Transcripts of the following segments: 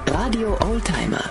Radio Oldtimer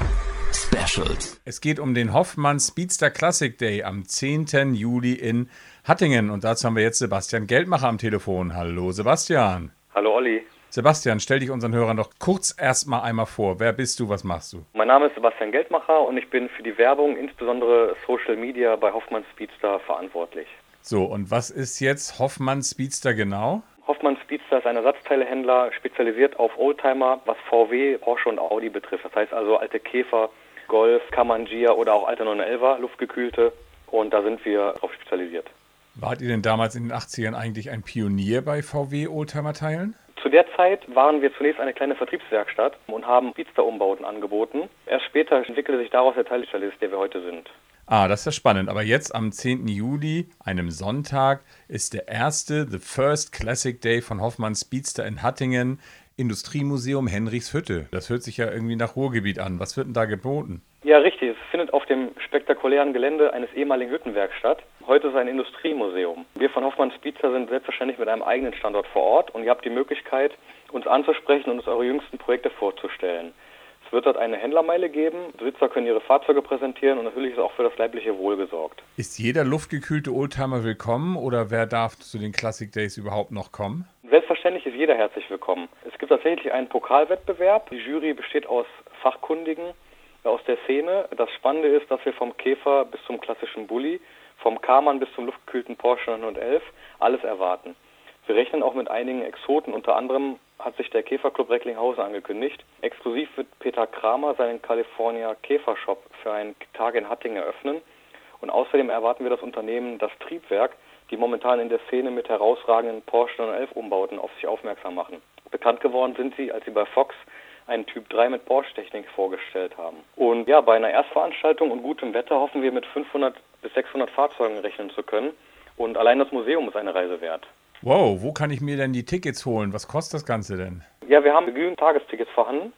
Specials. Es geht um den Hoffmann Speedster Classic Day am 10. Juli in Hattingen. Und dazu haben wir jetzt Sebastian Geldmacher am Telefon. Hallo Sebastian. Hallo Olli. Sebastian, stell dich unseren Hörern doch kurz erstmal einmal vor. Wer bist du, was machst du? Mein Name ist Sebastian Geldmacher und ich bin für die Werbung, insbesondere Social Media, bei Hoffmann Speedster verantwortlich. So, und was ist jetzt Hoffmann Speedster genau? Hoffmann Speedster ist ein Ersatzteilehändler, spezialisiert auf Oldtimer, was VW, Porsche und Audi betrifft. Das heißt also alte Käfer, Golf, Kamangia oder auch alte 911er, luftgekühlte. Und da sind wir drauf spezialisiert. Wart ihr denn damals in den 80ern eigentlich ein Pionier bei VW Oldtimer-Teilen? Zu der Zeit waren wir zunächst eine kleine Vertriebswerkstatt und haben Speedster-Umbauten angeboten. Erst später entwickelte sich daraus der Teilspezialist, der wir heute sind. Das ist ja spannend. Aber jetzt am 10. Juli, einem Sonntag, ist der erste, the first Classic Day von Hoffmann Speedster in Hattingen, Industriemuseum Henrichshütte. Das hört sich ja irgendwie nach Ruhrgebiet an. Was wird denn da geboten? Ja, richtig. Es findet auf dem spektakulären Gelände eines ehemaligen Hüttenwerks statt. Heute ist es ein Industriemuseum. Wir von Hoffmann Speedster sind selbstverständlich mit einem eigenen Standort vor Ort und ihr habt die Möglichkeit, uns anzusprechen und uns eure jüngsten Projekte vorzustellen. Es wird dort eine Händlermeile geben, Besitzer können ihre Fahrzeuge präsentieren und natürlich ist auch für das leibliche Wohl gesorgt. Ist jeder luftgekühlte Oldtimer willkommen oder wer darf zu den Classic Days überhaupt noch kommen? Selbstverständlich ist jeder herzlich willkommen. Es gibt tatsächlich einen Pokalwettbewerb. Die Jury besteht aus Fachkundigen aus der Szene. Das Spannende ist, dass wir vom Käfer bis zum klassischen Bulli, vom Karmann bis zum luftgekühlten Porsche 911 alles erwarten. Wir rechnen auch mit einigen Exoten, unter anderem hat sich der Käferclub Recklinghausen angekündigt. Exklusiv wird Peter Kramer seinen California Käfershop für einen Tag in Hattingen eröffnen. Und außerdem erwarten wir das Unternehmen Das Triebwerk, die momentan in der Szene mit herausragenden Porsche 911-Umbauten auf sich aufmerksam machen. Bekannt geworden sind sie, als sie bei Fox einen Typ 3 mit Porsche-Technik vorgestellt haben. Und ja, bei einer Erstveranstaltung und gutem Wetter hoffen wir mit 500 bis 600 Fahrzeugen rechnen zu können. Und allein das Museum ist eine Reise wert. Wow, wo kann ich mir denn die Tickets holen? Was kostet das Ganze denn? Ja, wir haben genügend Tagestickets vorhanden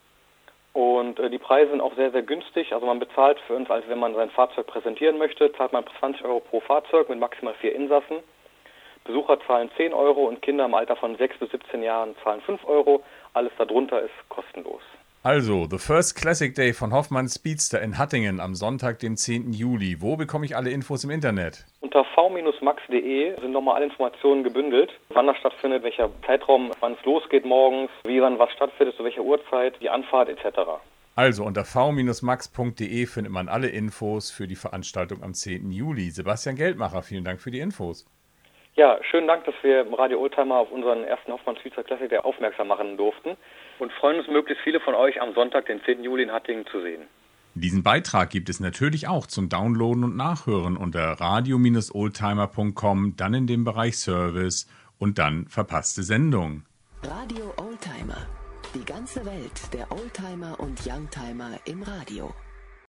und die Preise sind auch sehr, sehr günstig. Also man bezahlt für uns, als wenn man sein Fahrzeug präsentieren möchte, zahlt man 20 Euro pro Fahrzeug mit maximal 4 Insassen. Besucher zahlen 10 Euro und Kinder im Alter von 6 bis 17 Jahren zahlen 5 Euro. Alles darunter ist kostenlos. Also, the first Classic Day von Hoffmann Speedster in Hattingen am Sonntag, dem 10. Juli. Wo bekomme ich alle Infos im Internet? Unter v-max.de sind nochmal alle Informationen gebündelt, wann das stattfindet, welcher Zeitraum, wann es losgeht morgens, wie wann was stattfindet, zu welcher Uhrzeit, die Anfahrt etc. Also unter v-max.de findet man alle Infos für die Veranstaltung am 10. Juli. Sebastian Geldmacher, vielen Dank für die Infos. Ja, schönen Dank, dass wir im Radio Oldtimer auf unseren ersten Hoffmann Speedster Classic Day aufmerksam machen durften und freuen uns, möglichst viele von euch am Sonntag, den 10. Juli in Hattingen zu sehen. Diesen Beitrag gibt es natürlich auch zum Downloaden und Nachhören unter radio-oldtimer.com, dann in dem Bereich Service und dann verpasste Sendung. Radio Oldtimer. Die ganze Welt der Oldtimer und Youngtimer im Radio.